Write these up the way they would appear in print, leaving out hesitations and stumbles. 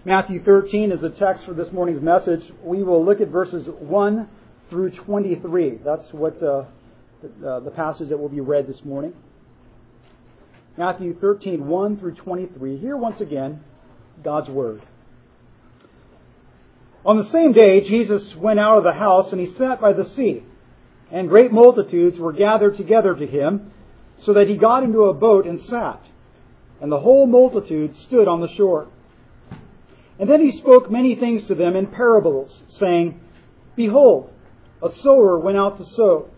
Matthew 13 is the text for this morning's message. We will look at verses 1 through 23. That's what the passage that will be read this morning. Matthew 13, 1 through 23. Here once again, God's Word. On the same day, Jesus went out of the house and he sat by the sea. And great multitudes were gathered together to him, so that he got into a boat and sat. And the whole multitude stood on the shore. And then he spoke many things to them in parables, saying, Behold, a sower went out to sow.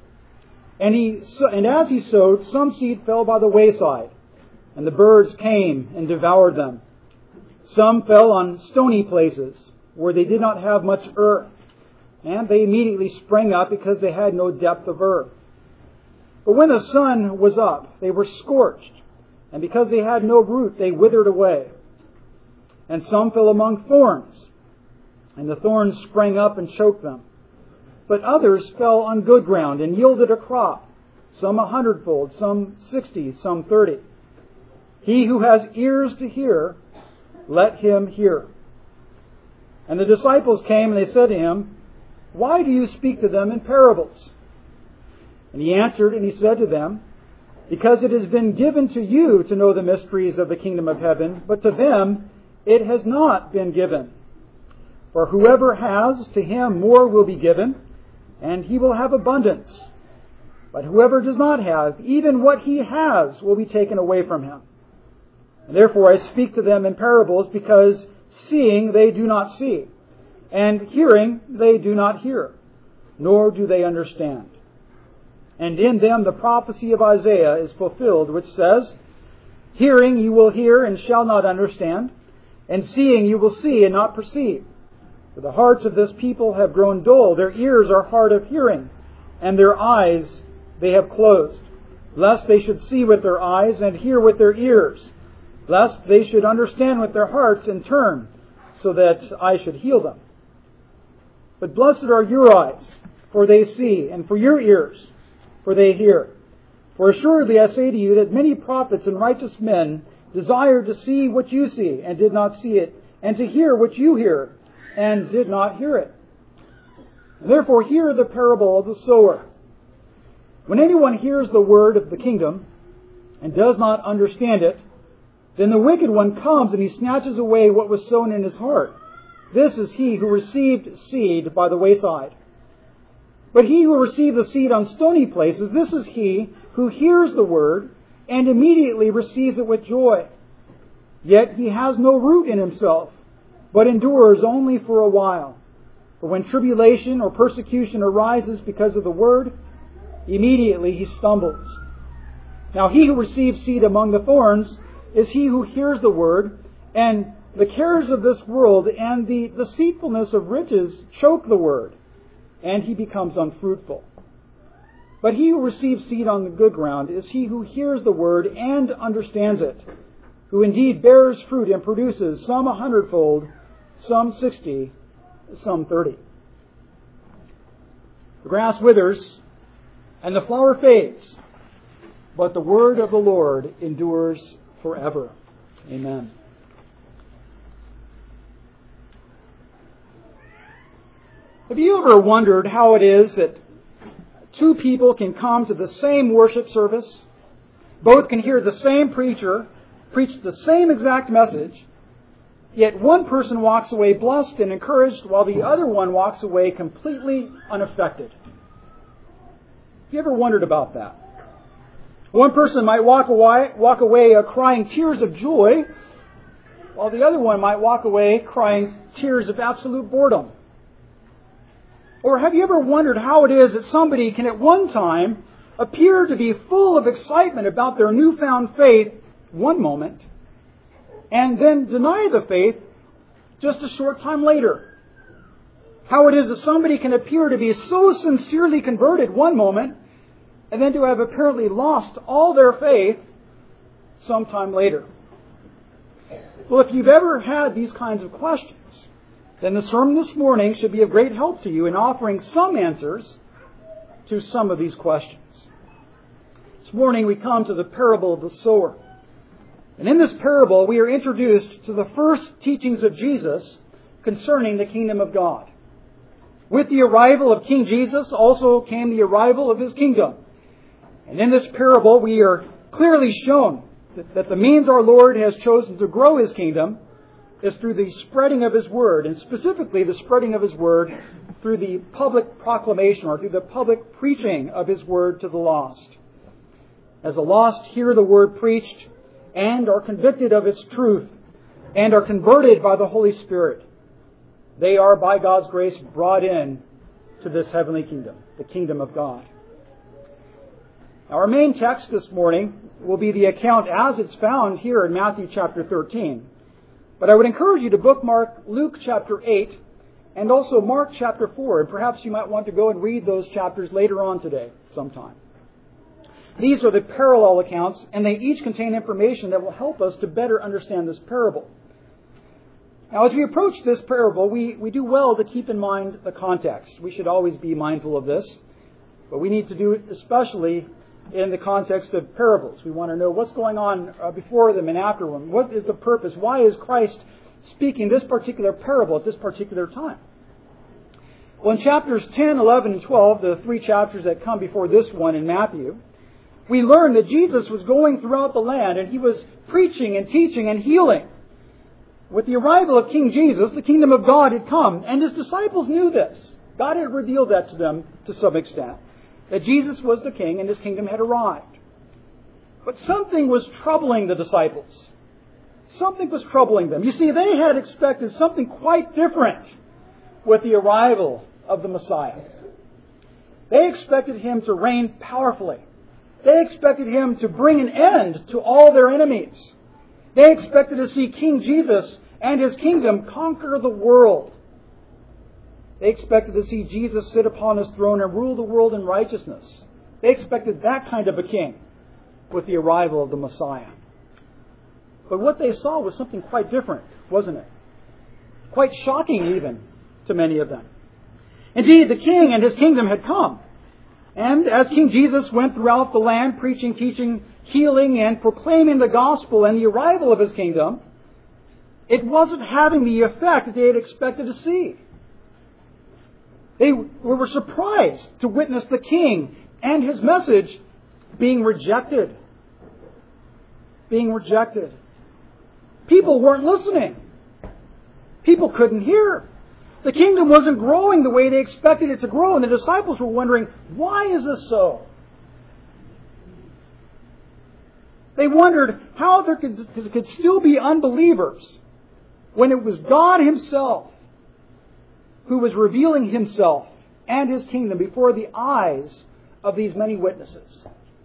And as he sowed, some seed fell by the wayside, and the birds came and devoured them. Some fell on stony places, where they did not have much earth, and they immediately sprang up because they had no depth of earth. But when the sun was up, they were scorched, and because they had no root, they withered away. And some fell among thorns, and the thorns sprang up and choked them. But others fell on good ground and yielded a crop, some 100-fold, some 60, some 30. He who has ears to hear, let him hear. And the disciples came and they said to him, Why do you speak to them in parables? And he answered and he said to them, Because it has been given to you to know the mysteries of the kingdom of heaven, but to them it has not been given. For whoever has, to him more will be given, and he will have abundance. But whoever does not have, even what he has will be taken away from him. And therefore I speak to them in parables, because seeing they do not see, and hearing they do not hear, nor do they understand. And in them the prophecy of Isaiah is fulfilled, which says, Hearing you will hear and shall not understand, and seeing you will see and not perceive. For the hearts of this people have grown dull, their ears are hard of hearing, and their eyes they have closed, lest they should see with their eyes and hear with their ears, lest they should understand with their hearts and turn, so that I should heal them. But blessed are your eyes, for they see, and for your ears, for they hear. For assuredly I say to you that many prophets and righteous men desired to see what you see, and did not see it, and to hear what you hear, and did not hear it. Therefore hear the parable of the sower. When anyone hears the word of the kingdom, and does not understand it, then the wicked one comes and he snatches away what was sown in his heart. This is he who received seed by the wayside. But he who received the seed on stony places, this is he who hears the word and immediately receives it with joy. Yet he has no root in himself, but endures only for a while. For when tribulation or persecution arises because of the word, immediately he stumbles. Now he who receives seed among the thorns is he who hears the word, and the cares of this world and the deceitfulness of riches choke the word, and he becomes unfruitful. But he who receives seed on the good ground is he who hears the word and understands it, who indeed bears fruit and produces some 100-fold, some 60, some 30. The grass withers and the flower fades, but the word of the Lord endures forever. Amen. Have you ever wondered how it is that two people can come to the same worship service, both can hear the same preacher preach the same exact message, yet one person walks away blessed and encouraged while the other one walks away completely unaffected? Have you ever wondered about that? One person might walk away crying tears of joy, while the other one might walk away crying tears of absolute boredom. Or have you ever wondered how it is that somebody can at one time appear to be full of excitement about their newfound faith one moment, and then deny the faith just a short time later? How it is that somebody can appear to be so sincerely converted one moment, and then to have apparently lost all their faith sometime later? Well, if you've ever had these kinds of questions, then the sermon this morning should be of great help to you in offering some answers to some of these questions. This morning we come to the parable of the sower. And in this parable, we are introduced to the first teachings of Jesus concerning the kingdom of God. With the arrival of King Jesus also came the arrival of His kingdom. And in this parable, we are clearly shown that the means our Lord has chosen to grow His kingdom is through the spreading of His Word, and specifically the spreading of His Word through the public proclamation or through the public preaching of His Word to the lost. As the lost hear the Word preached and are convicted of its truth and are converted by the Holy Spirit, they are, by God's grace, brought in to this heavenly kingdom, the kingdom of God. Now, our main text this morning will be the account as it's found here in Matthew chapter 13. But I would encourage you to bookmark Luke chapter 8 and also Mark chapter 4. And perhaps you might want to go and read those chapters later on today sometime. These are the parallel accounts, and they each contain information that will help us to better understand this parable. Now, as we approach this parable, we do well to keep in mind the context. We should always be mindful of this, but we need to do it especially in the context of parables. We want to know what's going on before them and after them. What is the purpose? Why is Christ speaking this particular parable at this particular time? Well, in chapters 10, 11, and 12, the three chapters that come before this one in Matthew, we learn that Jesus was going throughout the land and He was preaching and teaching and healing. With the arrival of King Jesus, the kingdom of God had come, and His disciples knew this. God had revealed that to them to some extent, that Jesus was the King and His kingdom had arrived. But something was troubling the disciples. Something was troubling them. You see, they had expected something quite different with the arrival of the Messiah. They expected Him to reign powerfully. They expected Him to bring an end to all their enemies. They expected to see King Jesus and His kingdom conquer the world. They expected to see Jesus sit upon His throne and rule the world in righteousness. They expected that kind of a king with the arrival of the Messiah. But what they saw was something quite different, wasn't it? Quite shocking even to many of them. Indeed, the king and His kingdom had come. And as King Jesus went throughout the land preaching, teaching, healing, and proclaiming the gospel and the arrival of His kingdom, it wasn't having the effect that they had expected to see. They were surprised to witness the King and His message being rejected. Being rejected. People weren't listening. People couldn't hear. The kingdom wasn't growing the way they expected it to grow, and the disciples were wondering, why is this so? They wondered how there could still be unbelievers when it was God Himself who was revealing Himself and His kingdom before the eyes of these many witnesses.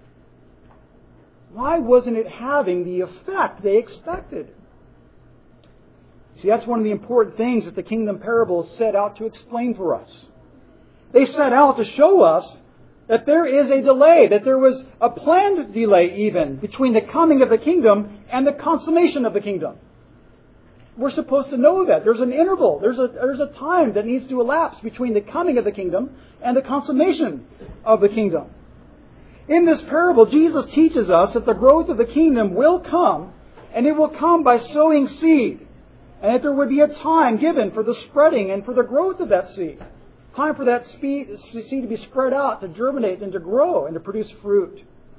Why wasn't it having the effect they expected? See, that's one of the important things that the kingdom parables set out to explain for us. They set out to show us that there is a delay, that there was a planned delay even between the coming of the kingdom and the consummation of the kingdom. We're supposed to know that. There's an interval. There's a time that needs to elapse between the coming of the kingdom and the consummation of the kingdom. In this parable, Jesus teaches us that the growth of the kingdom will come, and it will come by sowing seed. And that there would be a time given for the spreading and for the growth of that seed. Time for that seed to be spread out, to germinate and to grow and to produce fruit.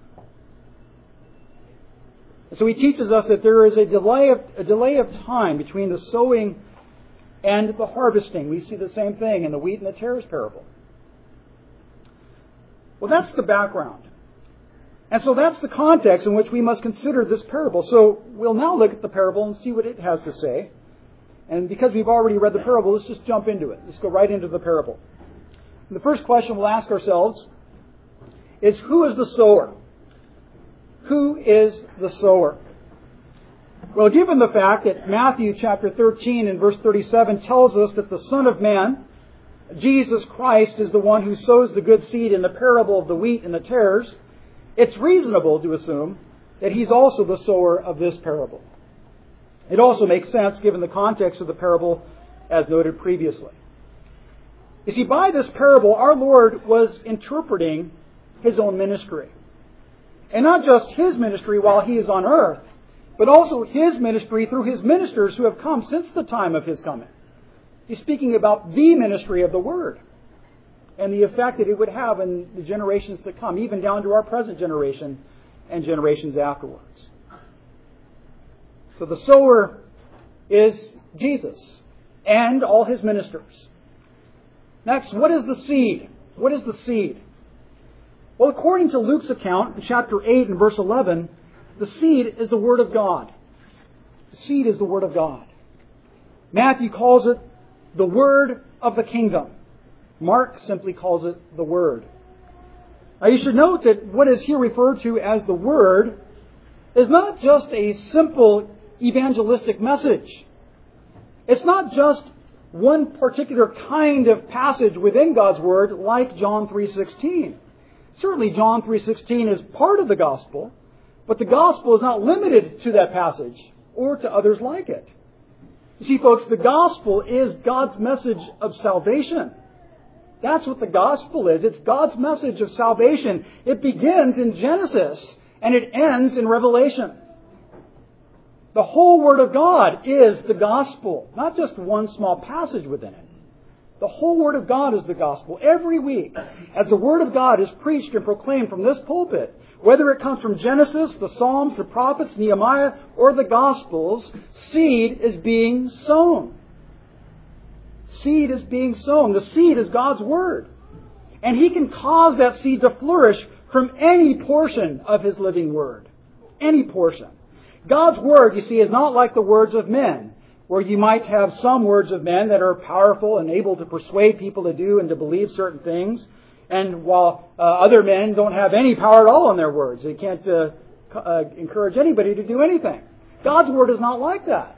So He teaches us that there is a delay of time between the sowing and the harvesting. We see the same thing in the wheat and the tares parable. Well, that's the background. And so that's the context in which we must consider this parable. So we'll now look at the parable and see what it has to say. And because we've already read the parable, let's just jump into it. Let's go right into the parable. And the first question we'll ask ourselves is, who is the sower? Who is the sower? Well, given the fact that Matthew chapter 13 and verse 37 tells us that the Son of Man, Jesus Christ, is the one who sows the good seed in the parable of the wheat and the tares, it's reasonable to assume that He's also the sower of this parable. It also makes sense given the context of the parable as noted previously. You see, by this parable, our Lord was interpreting His own ministry. And not just His ministry while He is on earth, but also His ministry through His ministers who have come since the time of His coming. He's speaking about the ministry of the Word and the effect that it would have in the generations to come, even down to our present generation and generations afterwards. So the sower is Jesus and all His ministers. Next, what is the seed? What is the seed? Well, according to Luke's account in chapter 8 and verse 11, the seed is the Word of God. The seed is the Word of God. Matthew calls it the Word of the Kingdom. Mark simply calls it the Word. Now you should note that what is here referred to as the Word is not just a simple evangelistic message. It's not just one particular kind of passage within God's Word like John 3:16. Certainly John 3:16 is part of the gospel, but the gospel is not limited to that passage or to others like it. You see, folks, the gospel is God's message of salvation. That's what the gospel is. It's God's message of salvation. It begins in Genesis and it ends in Revelation. The whole Word of God is the gospel, not just one small passage within it. The whole Word of God is the gospel. Every week, as the Word of God is preached and proclaimed from this pulpit, whether it comes from Genesis, the Psalms, the prophets, Nehemiah, or the Gospels, seed is being sown. Seed is being sown. The seed is God's Word. And He can cause that seed to flourish from any portion of His living Word. Any portion. God's Word, you see, is not like the words of men, where you might have some words of men that are powerful and able to persuade people to do and to believe certain things, and while other men don't have any power at all in their words. They can't encourage anybody to do anything. God's Word is not like that.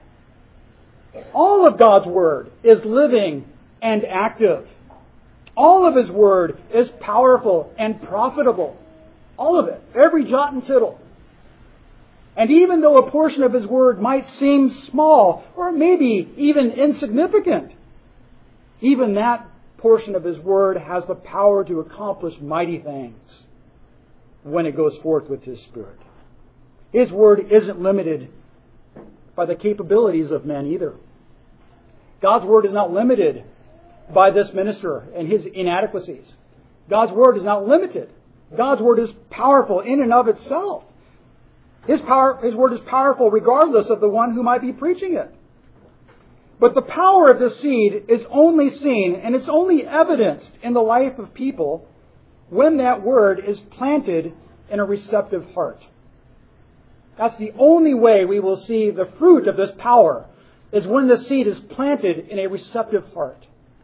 All of God's Word is living and active. All of His Word is powerful and profitable. All of it. Every jot and tittle. And even though a portion of His Word might seem small, or maybe even insignificant, even that portion of His Word has the power to accomplish mighty things when it goes forth with His Spirit. His Word isn't limited by the capabilities of men either. God's Word is not limited by this minister and his inadequacies. God's Word is not limited. God's Word is powerful in and of itself. His Word is powerful regardless of the one who might be preaching it. But the power of the seed is only seen and it's only evidenced in the life of people when that Word is planted in a receptive heart. That's the only way we will see the fruit of this power, is when the seed is planted in a receptive heart.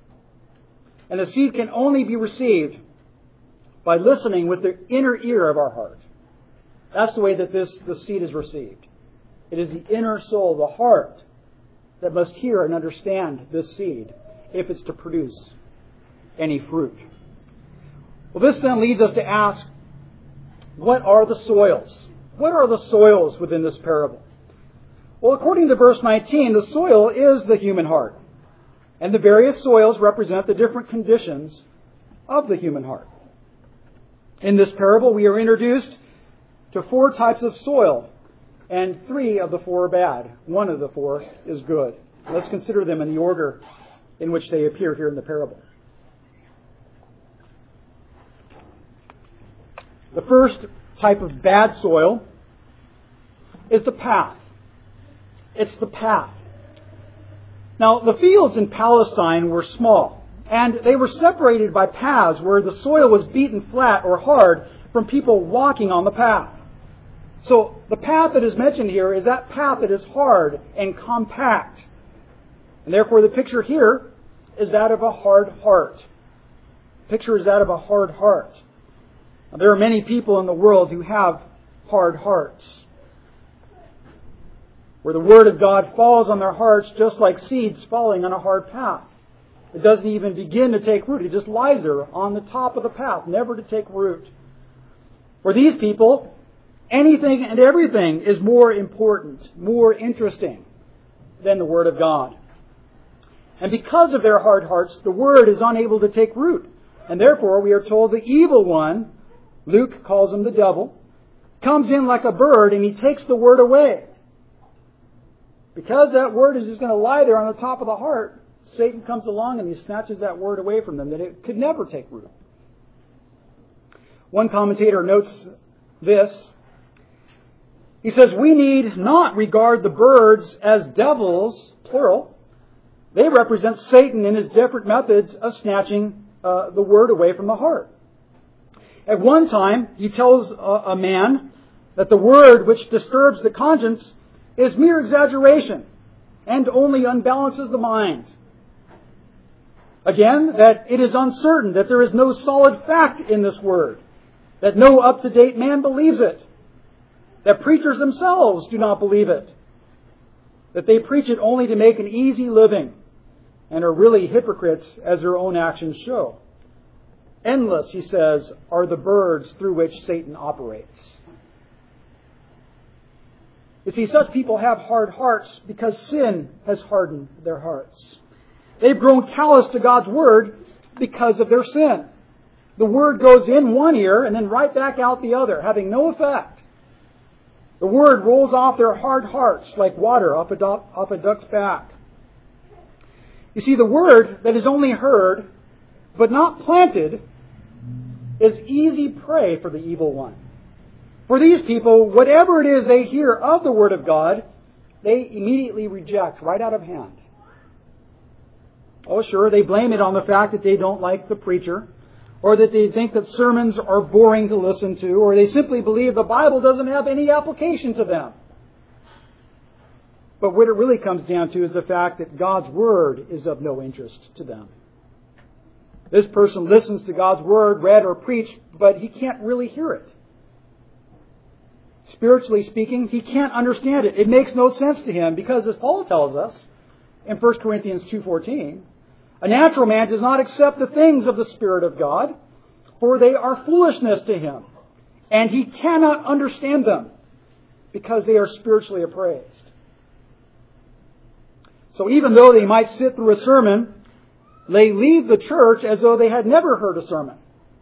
And the seed can only be received by listening with the inner ear of our heart. That's the way that the seed is received. It is the inner soul, the heart, that must hear and understand this seed if it's to produce any fruit. Well, this then leads us to ask, what are the soils? What are the soils within this parable? Well, according to verse 19, the soil is the human heart. And the various soils represent the different conditions of the human heart. In this parable, we are introduced to 4 types of soil, and 3 of the 4 are bad. 1 of the 4 is good. Let's consider them in the order in which they appear here in the parable. The first type of bad soil is the path. It's the path. Now, the fields in Palestine were small, and they were separated by paths where the soil was beaten flat or hard from people walking on the path. So the path that is mentioned here is that path that is hard and compact. And therefore the picture here is that of a hard heart. The picture is that of a hard heart. Now, there are many people in the world who have hard hearts, where the Word of God falls on their hearts just like seeds falling on a hard path. It doesn't even begin to take root. It just lies there on the top of the path, never to take root. For these people, anything and everything is more important, more interesting than the Word of God. And because of their hard hearts, the Word is unable to take root. And therefore, we are told the evil one, Luke calls him the devil, comes in like a bird and he takes the Word away. Because that word is just going to lie there on the top of the heart, Satan comes along and he snatches that word away from them, that it could never take root. One commentator notes this. He says, we need not regard the birds as devils, plural. They represent Satan in his different methods of snatching the word away from the heart. At one time, he tells a man that the word which disturbs the conscience is mere exaggeration and only unbalances the mind. Again, that it is uncertain, that there is no solid fact in this word, that no up-to-date man believes it, that preachers themselves do not believe it, that they preach it only to make an easy living and are really hypocrites as their own actions show. Endless, he says, are the birds through which Satan operates. You see, such people have hard hearts because sin has hardened their hearts. They've grown callous to God's Word because of their sin. The Word goes in one ear and then right back out the other, having no effect. The Word rolls off their hard hearts like water off a duck's back. You see, the Word that is only heard but not planted is easy prey for the evil one. For these people, whatever it is they hear of the Word of God, they immediately reject right out of hand. Oh, sure, they blame it on the fact that they don't like the preacher, or that they think that sermons are boring to listen to, or they simply believe the Bible doesn't have any application to them. But what it really comes down to is the fact that God's Word is of no interest to them. This person listens to God's Word read or preached, but he can't really hear it. Spiritually speaking, he can't understand it. It makes no sense to him because, as Paul tells us in 1 Corinthians 2:14, a natural man does not accept the things of the Spirit of God, for they are foolishness to him, and he cannot understand them because they are spiritually appraised. So even though they might sit through a sermon, they leave the church as though they had never heard a sermon.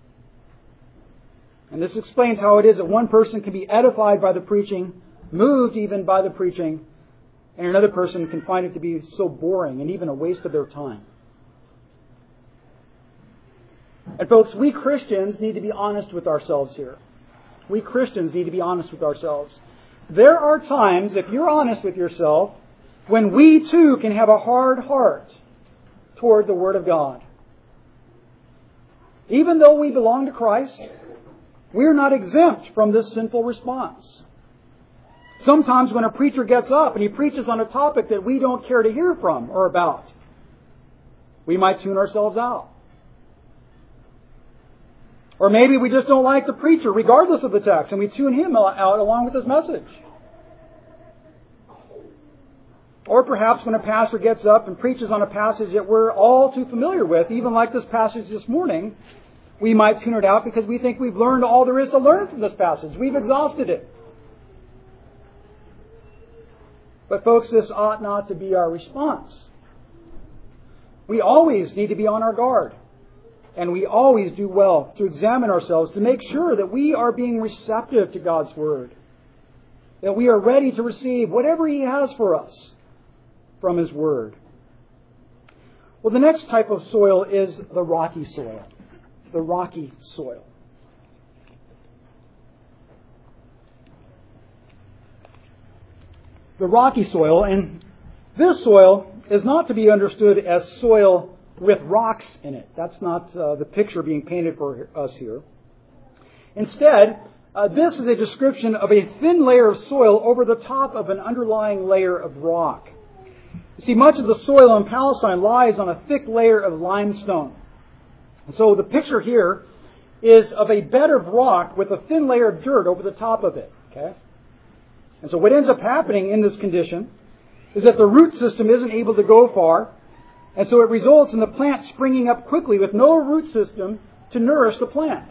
And this explains how it is that one person can be edified by the preaching, moved even by the preaching, and another person can find it to be so boring and even a waste of their time. And folks, we Christians need to be honest with ourselves here. We Christians need to be honest with ourselves. There are times, if you're honest with yourself, when we too can have a hard heart toward the Word of God. Even though we belong to Christ, we're not exempt from this sinful response. Sometimes when a preacher gets up and he preaches on a topic that we don't care to hear from or about, we might tune ourselves out. Or maybe we just don't like the preacher regardless of the text and we tune him out along with his message. Or perhaps when a pastor gets up and preaches on a passage that we're all too familiar with, even like this passage this morning, we might tune it out because we think we've learned all there is to learn from this passage. We've exhausted it. But folks, this ought not to be our response. We always need to be on our guard. And we always do well to examine ourselves to make sure that we are being receptive to God's Word. That we are ready to receive whatever He has for us from His Word. Well, the next type of soil is the rocky soil. The rocky soil. The rocky soil, and this soil is not to be understood as soil with rocks in it. That's not the picture being painted for us here. Instead, this is a description of a thin layer of soil over the top of an underlying layer of rock. You see, much of the soil in Palestine lies on a thick layer of limestone. And so the picture here is of a bed of rock with a thin layer of dirt over the top of it. Okay? And so what ends up happening in this condition is that the root system isn't able to go far, and so it results in the plant springing up quickly with no root system to nourish the plant.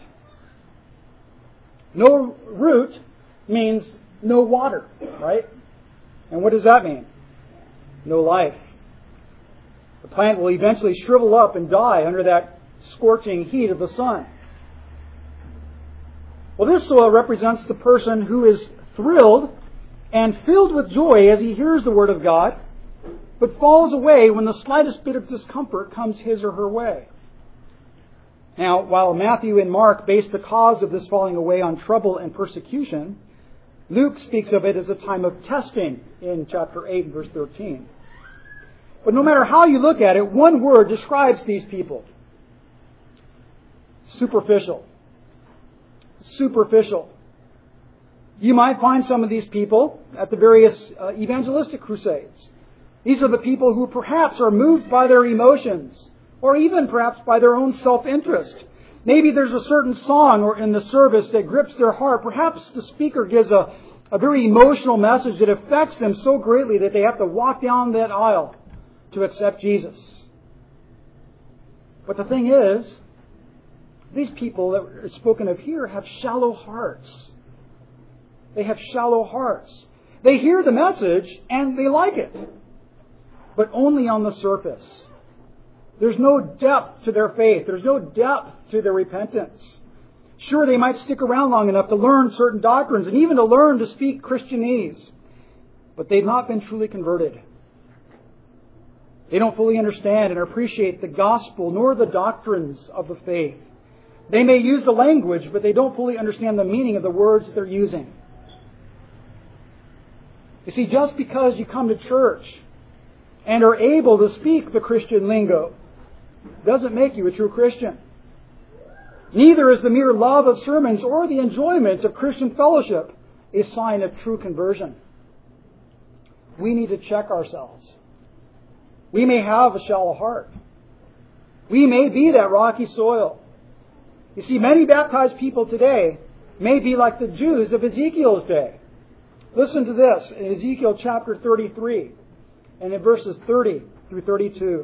No root means no water, right? And what does that mean? No life. The plant will eventually shrivel up and die under that scorching heat of the sun. Well, this soil represents the person who is thrilled and filled with joy as he hears the Word of God, but falls away when the slightest bit of discomfort comes his or her way. Now, while Matthew and Mark base the cause of this falling away on trouble and persecution, Luke speaks of it as a time of testing in chapter 8, verse 13. But no matter how you look at it, one word describes these people. Superficial. Superficial. You might find some of these people at the various evangelistic crusades. These are the people who perhaps are moved by their emotions, or even perhaps by their own self-interest. Maybe there's a certain song or in the service that grips their heart. Perhaps the speaker gives a very emotional message that affects them so greatly that they have to walk down that aisle to accept Jesus. But the thing is, these people that are spoken of here have shallow hearts. They have shallow hearts. They hear the message and they like it, but only on the surface. There's no depth to their faith. There's no depth to their repentance. Sure, they might stick around long enough to learn certain doctrines and even to learn to speak Christianese, but they've not been truly converted. They don't fully understand and appreciate the gospel nor the doctrines of the faith. They may use the language, but they don't fully understand the meaning of the words that they're using. You see, just because you come to church and are able to speak the Christian lingo doesn't make you a true Christian. Neither is the mere love of sermons or the enjoyment of Christian fellowship a sign of true conversion. We need to check ourselves. We may have a shallow heart. We may be that rocky soil. You see, many baptized people today may be like the Jews of Ezekiel's day. Listen to this in Ezekiel chapter 33 and in verses 30 through 32.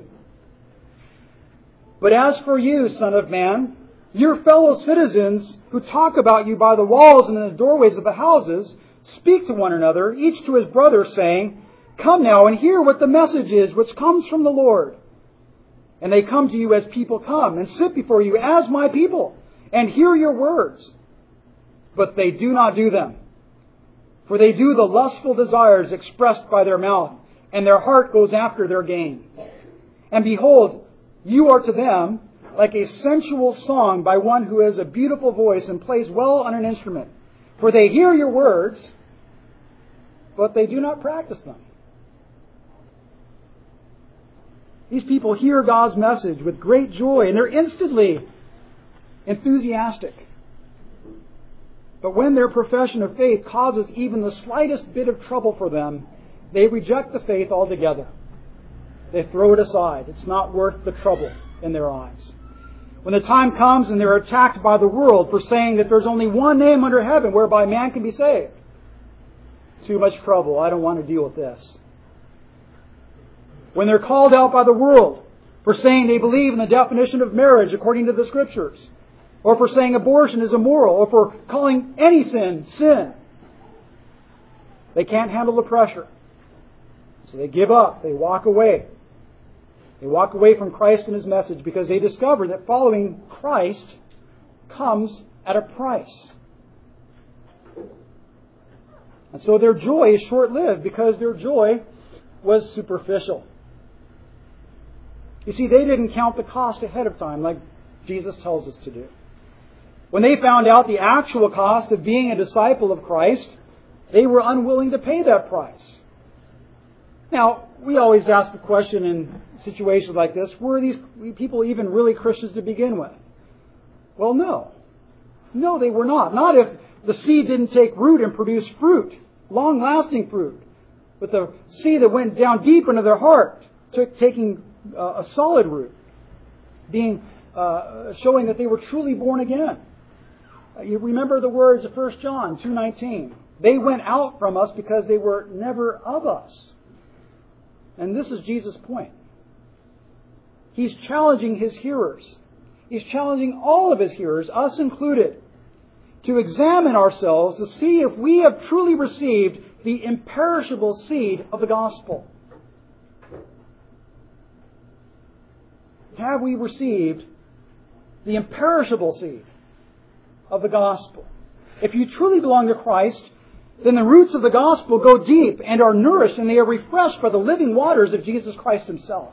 But as for you, son of man, your fellow citizens who talk about you by the walls and in the doorways of the houses speak to one another, each to his brother, saying, Come now and hear what the message is which comes from the Lord. And they come to you as people come and sit before you as my people and hear your words. But they do not do them. For they do the lustful desires expressed by their mouth, and their heart goes after their gain. And behold, you are to them like a sensual song by one who has a beautiful voice and plays well on an instrument. For they hear your words, but they do not practice them. These people hear God's message with great joy, and they're instantly enthusiastic. But when their profession of faith causes even the slightest bit of trouble for them, they reject the faith altogether. They throw it aside. It's not worth the trouble in their eyes. When the time comes and they're attacked by the world for saying that there's only one name under heaven whereby man can be saved, too much trouble. I don't want to deal with this. When they're called out by the world for saying they believe in the definition of marriage according to the Scriptures, or for saying abortion is immoral, or for calling any sin, sin, they can't handle the pressure. So they give up. They walk away. They walk away from Christ and His message because they discover that following Christ comes at a price. And so their joy is short-lived because their joy was superficial. You see, they didn't count the cost ahead of time like Jesus tells us to do. When they found out the actual cost of being a disciple of Christ, they were unwilling to pay that price. Now, we always ask the question in situations like this, were these people even really Christians to begin with? Well, no. No, they were not. Not if the seed didn't take root and produce fruit, long-lasting fruit. But the seed that went down deep into their heart, taking a solid root, showing that they were truly born again. You remember the words of 1 John 2:19. They went out from us because they were never of us. And this is Jesus' point. He's challenging His hearers. He's challenging all of His hearers, us included, to examine ourselves to see if we have truly received the imperishable seed of the gospel. Have we received the imperishable seed of the gospel? If you truly belong to Christ, then the roots of the gospel go deep and are nourished, and they are refreshed by the living waters of Jesus Christ Himself.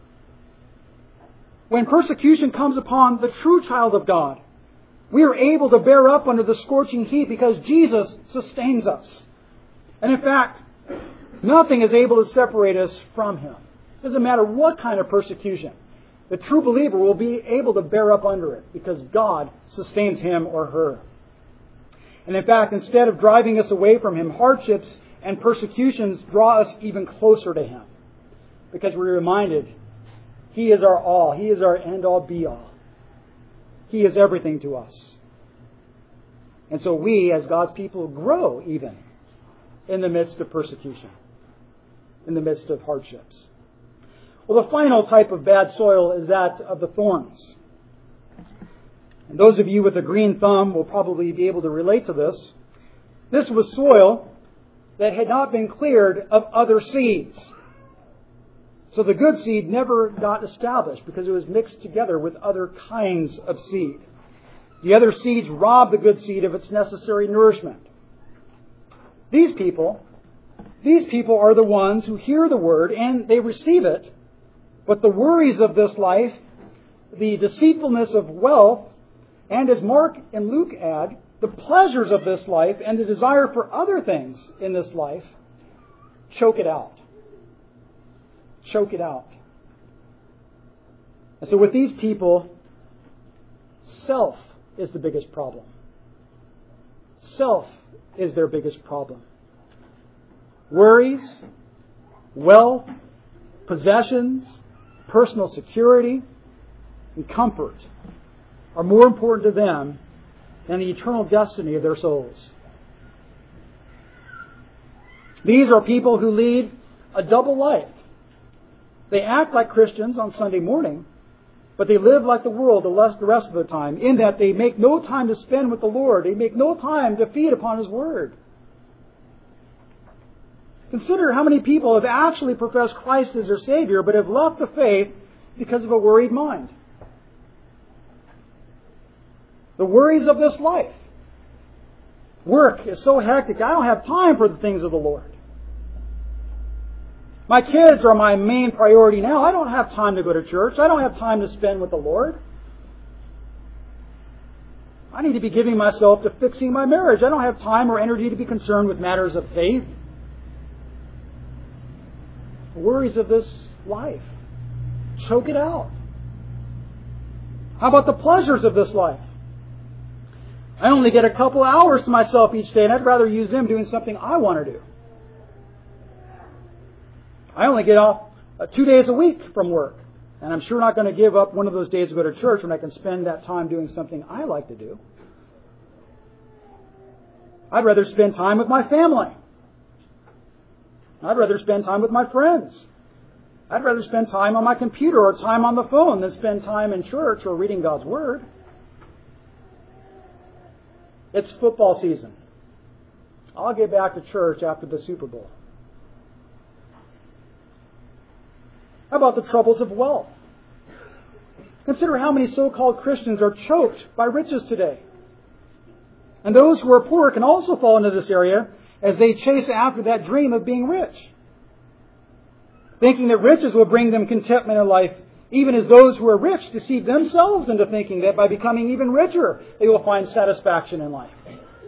When persecution comes upon the true child of God, we are able to bear up under the scorching heat because Jesus sustains us. And in fact, nothing is able to separate us from Him. It doesn't matter what kind of persecution. The true believer will be able to bear up under it because God sustains him or her. And in fact, instead of driving us away from Him, hardships and persecutions draw us even closer to Him because we're reminded He is our all. He is our end-all, be-all. He is everything to us. And so we, as God's people, grow even in the midst of persecution, in the midst of hardships. Well, the final type of bad soil is that of the thorns. And those of you with a green thumb will probably be able to relate to this. This was soil that had not been cleared of other seeds. So the good seed never got established because it was mixed together with other kinds of seed. The other seeds robbed the good seed of its necessary nourishment. These people are the ones who hear the Word and they receive it, but the worries of this life, the deceitfulness of wealth, and as Mark and Luke add, the pleasures of this life and the desire for other things in this life choke it out. Choke it out. And so with these people, self is the biggest problem. Self is their biggest problem. Worries, wealth, possessions, personal security, and comfort are more important to them than the eternal destiny of their souls. These are people who lead a double life. They act like Christians on Sunday morning, but they live like the world the rest of the time, in that they make no time to spend with the Lord. They make no time to feed upon His Word. Consider how many people have actually professed Christ as their Savior, but have left the faith because of a worried mind. The worries of this life. Work is so hectic, I don't have time for the things of the Lord. My kids are my main priority now. I don't have time to go to church. I don't have time to spend with the Lord. I need to be giving myself to fixing my marriage. I don't have time or energy to be concerned with matters of faith. The worries of this life. Choke it out. How about the pleasures of this life? I only get a couple hours to myself each day, and I'd rather use them doing something I want to do. I only get off 2 days a week from work, and I'm sure not going to give up one of those days to go to church when I can spend that time doing something I like to do. I'd rather spend time with my family. I'd rather spend time with my friends. I'd rather spend time on my computer or time on the phone than spend time in church or reading God's Word. It's football season. I'll get back to church after the Super Bowl. How about the troubles of wealth? Consider how many so-called Christians are choked by riches today. And those who are poor can also fall into this area as they chase after that dream of being rich, thinking that riches will bring them contentment in life, even as those who are rich deceive themselves into thinking that by becoming even richer, they will find satisfaction in life.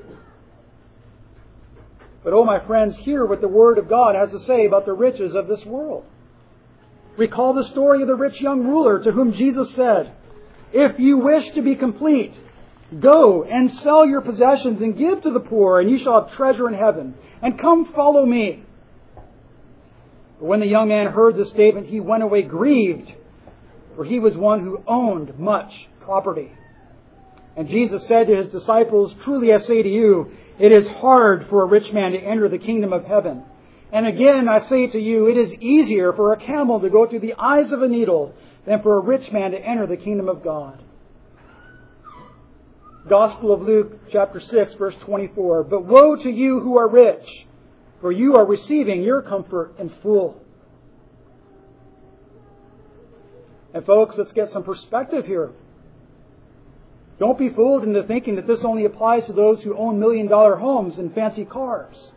But oh, my friends, hear what the Word of God has to say about the riches of this world. Recall the story of the rich young ruler to whom Jesus said, "If you wish to be complete, go and sell your possessions and give to the poor, and you shall have treasure in heaven. And come follow me." But when the young man heard this statement, he went away grieved, for he was one who owned much property. And Jesus said to His disciples, "Truly I say to you, it is hard for a rich man to enter the kingdom of heaven. And again I say to you, it is easier for a camel to go through the eyes of a needle than for a rich man to enter the kingdom of God." Gospel of Luke, chapter 6, verse 24. "But woe to you who are rich, for you are receiving your comfort in full." And folks, let's get some perspective here. Don't be fooled into thinking that this only applies to those who own million-dollar homes and fancy cars.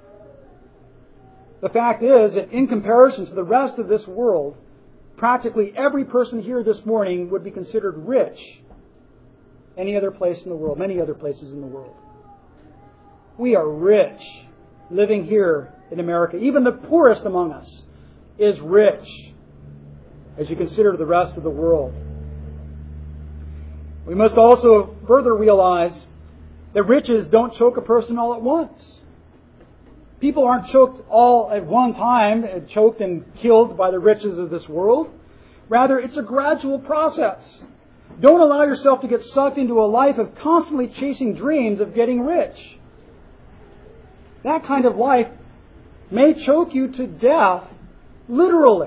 The fact is that in comparison to the rest of this world, practically every person here this morning would be considered rich any other place in the world, many other places in the world. We are rich living here in America. Even the poorest among us is rich as you consider the rest of the world. We must also further realize that riches don't choke a person all at once. People aren't choked all at one time, choked and killed by the riches of this world. Rather, it's a gradual process. Don't allow yourself to get sucked into a life of constantly chasing dreams of getting rich. That kind of life may choke you to death, literally.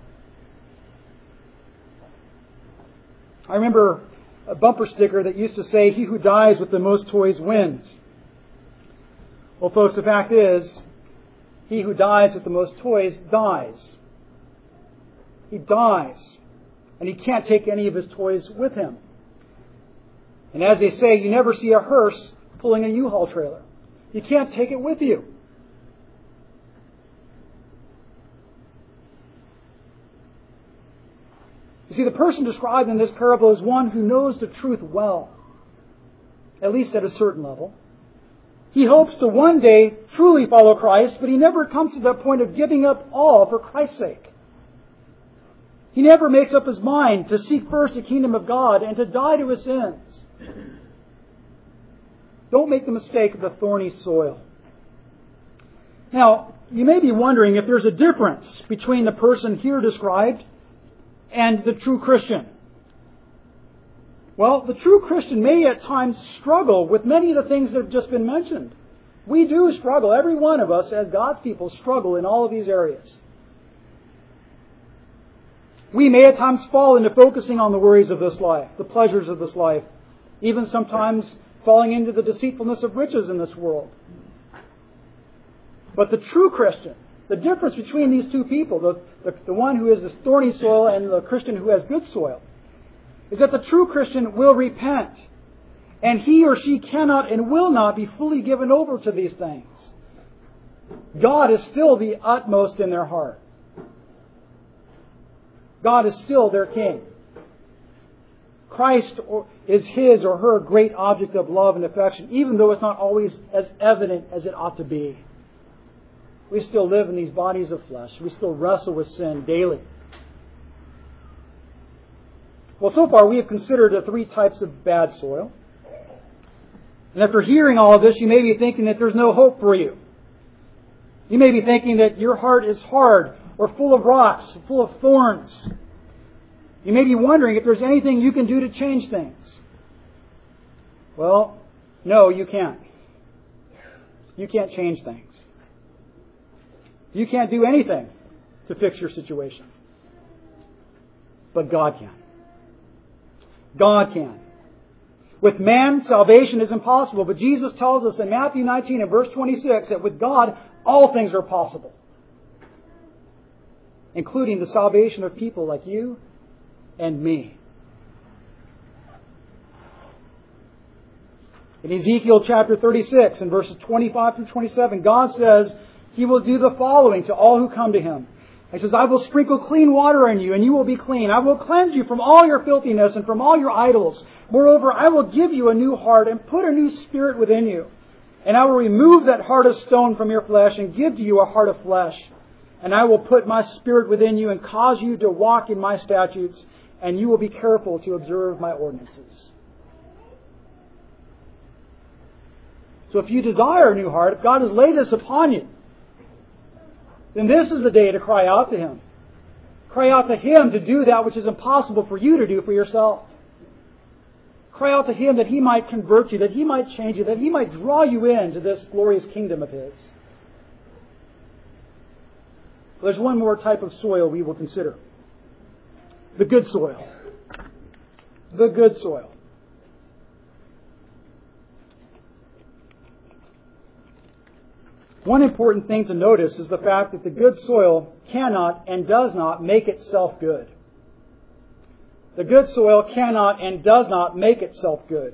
I remember a bumper sticker that used to say, "He who dies with the most toys wins." Well, folks, the fact is, he who dies with the most toys dies. He dies. And he can't take any of his toys with him. And as they say, you never see a hearse pulling a U-Haul trailer. You can't take it with you. You see, the person described in this parable is one who knows the truth well, at least at a certain level. He hopes to one day truly follow Christ, but he never comes to that point of giving up all for Christ's sake. He never makes up his mind to seek first the kingdom of God and to die to his sins. Don't make the mistake of the thorny soil. Now, you may be wondering if there's a difference between the person here described and the true Christian. Well, the true Christian may at times struggle with many of the things that have just been mentioned. We do struggle. Every one of us as God's people struggle in all of these areas. We may at times fall into focusing on the worries of this life, the pleasures of this life, even sometimes falling into the deceitfulness of riches in this world. But the true Christian, the difference between these two people, the one who is the thorny soil and the Christian who has good soil, is that the true Christian will repent. And he or she cannot and will not be fully given over to these things. God is still the utmost in their heart. God is still their King. Christ is his or her great object of love and affection, even though it's not always as evident as it ought to be. We still live in these bodies of flesh. We still wrestle with sin daily. Well, so far we have considered the three types of bad soil. And after hearing all of this, you may be thinking that there's no hope for you. You may be thinking that your heart is hard or full of rocks, full of thorns. You may be wondering if there's anything you can do to change things. Well, no, you can't. You can't change things. You can't do anything to fix your situation. But God can. God can. With man, salvation is impossible. But Jesus tells us in Matthew 19 and verse 26 that with God, all things are possible. Including the salvation of people like you and me. In Ezekiel chapter 36 and verses 25 through 27, God says He will do the following to all who come to Him. He says, I will sprinkle clean water on you, and you will be clean. I will cleanse you from all your filthiness and from all your idols. Moreover, I will give you a new heart and put a new spirit within you. And I will remove that heart of stone from your flesh and give to you a heart of flesh. And I will put my spirit within you and cause you to walk in my statutes, and you will be careful to observe my ordinances. So if you desire a new heart, if God has laid this upon you, then this is the day to cry out to Him. Cry out to Him to do that which is impossible for you to do for yourself. Cry out to Him that He might convert you, that He might change you, that He might draw you into this glorious kingdom of His. There's one more type of soil we will consider. The good soil. The good soil. One important thing to notice is the fact that the good soil cannot and does not make itself good. The good soil cannot and does not make itself good.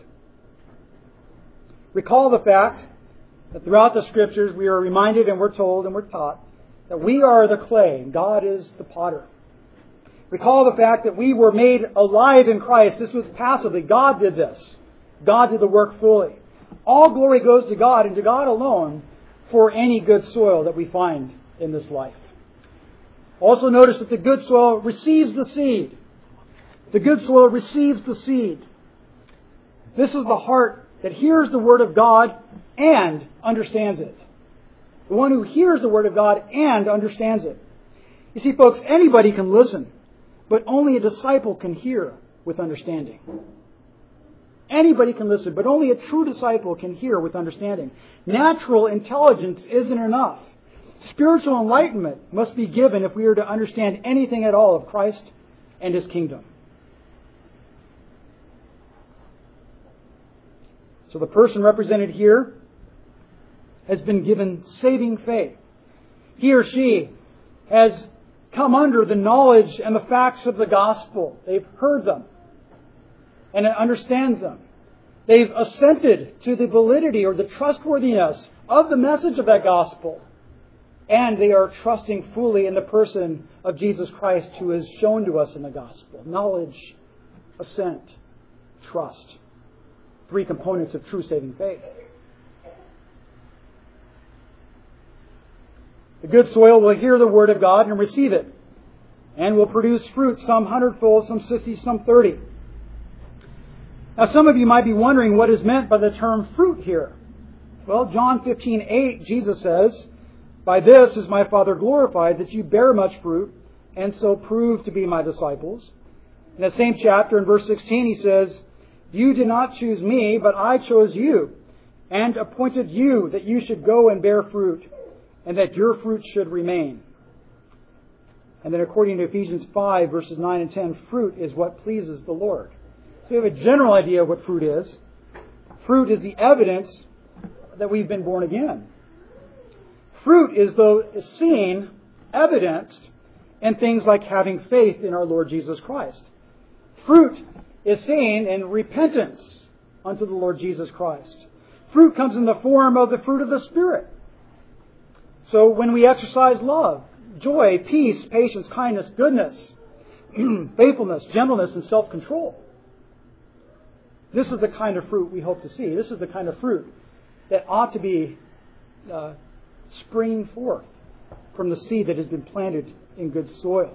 Recall the fact that throughout the Scriptures we are reminded and we're told and we're taught that we are the clay and God is the potter. Recall the fact that we were made alive in Christ. This was passively. God did this. God did the work fully. All glory goes to God and to God alone for any good soil that we find in this life. Also notice that the good soil receives the seed. The good soil receives the seed. This is the heart that hears the Word of God and understands it. The one who hears the Word of God and understands it. You see, folks, anybody can listen, but only a disciple can hear with understanding. Anybody can listen, but only a true disciple can hear with understanding. Natural intelligence isn't enough. Spiritual enlightenment must be given if we are to understand anything at all of Christ and His kingdom. So the person represented here has been given saving faith. He or she has come under the knowledge and the facts of the gospel. They've heard them and understands them. They've assented to the validity or the trustworthiness of the message of that gospel. And they are trusting fully in the person of Jesus Christ who is shown to us in the gospel. Knowledge, assent, trust. 3 components of true saving faith. The good soil will hear the Word of God and receive it, and will produce fruit, some 100-fold, some 60, some 30. Now some of you might be wondering what is meant by the term fruit here. Well, John 15:8, Jesus says, "By this is my Father glorified, that you bear much fruit, and so prove to be my disciples." In that same chapter, in verse 16, He says, "You did not choose me, but I chose you, and appointed you that you should go and bear fruit, and that your fruit should remain." And then according to Ephesians 5, verses 9 and 10, fruit is what pleases the Lord. So we have a general idea of what fruit is. Fruit is the evidence that we've been born again. Fruit is seen, evidenced in things like having faith in our Lord Jesus Christ. Fruit is seen in repentance unto the Lord Jesus Christ. Fruit comes in the form of the fruit of the Spirit. So when we exercise love, joy, peace, patience, kindness, goodness, faithfulness, gentleness, and self-control, this is the kind of fruit we hope to see. This is the kind of fruit that ought to be springing forth from the seed that has been planted in good soil.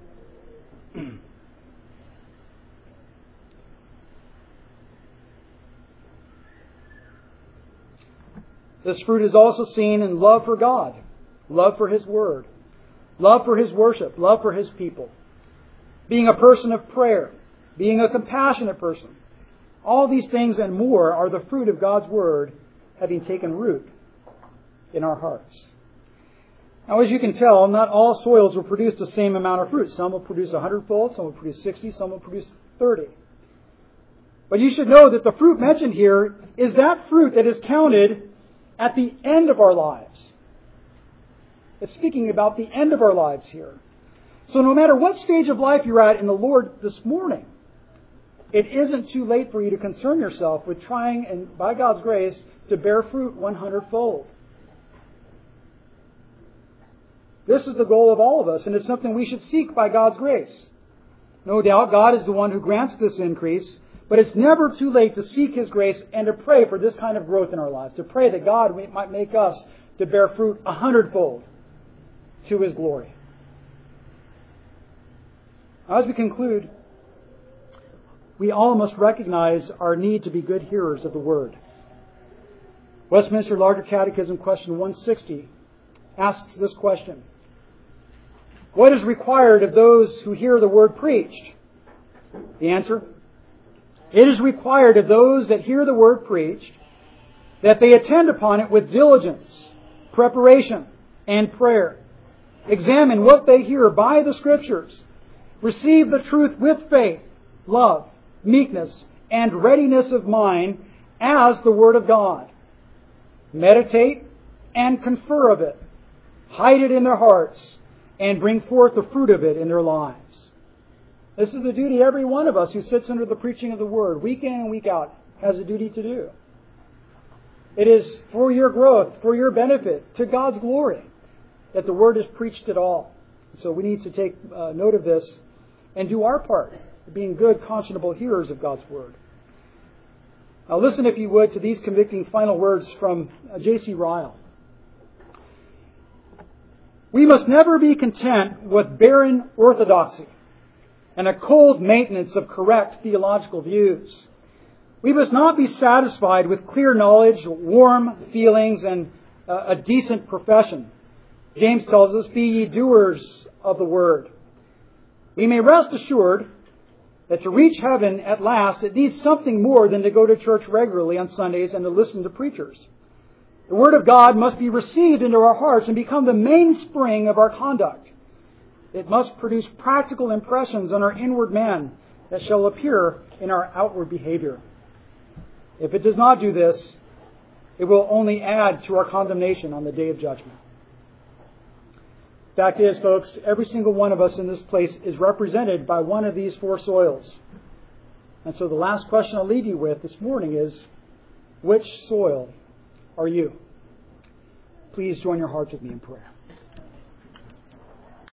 This fruit is also seen in love for God, love for His Word, love for His worship, love for His people, being a person of prayer, being a compassionate person. All these things and more are the fruit of God's Word having taken root in our hearts. Now, as you can tell, not all soils will produce the same amount of fruit. Some will produce 100-fold, some will produce 60, some will produce 30. But you should know that the fruit mentioned here is that fruit that is counted at the end of our lives. It's speaking about the end of our lives here. So no matter what stage of life you're at in the Lord this morning, it isn't too late for you to concern yourself with trying, and by God's grace, to bear fruit 100-fold. This is the goal of all of us, and it's something we should seek by God's grace. No doubt God is the one who grants this increase, but it's never too late to seek His grace and to pray for this kind of growth in our lives, to pray that God might make us to bear fruit 100-fold to His glory. Now, as we conclude, we all must recognize our need to be good hearers of the Word. Westminster Larger Catechism, question 160, asks this question: what is required of those who hear the Word preached? The answer: it is required of those that hear the Word preached that they attend upon it with diligence, preparation, and prayer. Examine what they hear by the Scriptures. Receive the truth with faith, love, meekness, and readiness of mind as the Word of God. Meditate and confer of it. Hide it in their hearts and bring forth the fruit of it in their lives. This is the duty every one of us who sits under the preaching of the Word, week in and week out, has a duty to do. It is for your growth, for your benefit, to God's glory, that the Word is preached at all. So we need to take note of this and do our part, being good, conscionable hearers of God's Word. Now listen, if you would, to these convicting final words from J.C. Ryle. We must never be content with barren orthodoxy and a cold maintenance of correct theological views. We must not be satisfied with clear knowledge, warm feelings, and a decent profession. James tells us, be ye doers of the word. We may rest assured that to reach heaven at last, it needs something more than to go to church regularly on Sundays and to listen to preachers. The Word of God must be received into our hearts and become the mainspring of our conduct. It must produce practical impressions on our inward man that shall appear in our outward behavior. If it does not do this, it will only add to our condemnation on the day of judgment. Fact is, folks, every single one of us in this place is represented by one of these four soils. And so the last question I'll leave you with this morning is, which soil are you? Please join your hearts with me in prayer.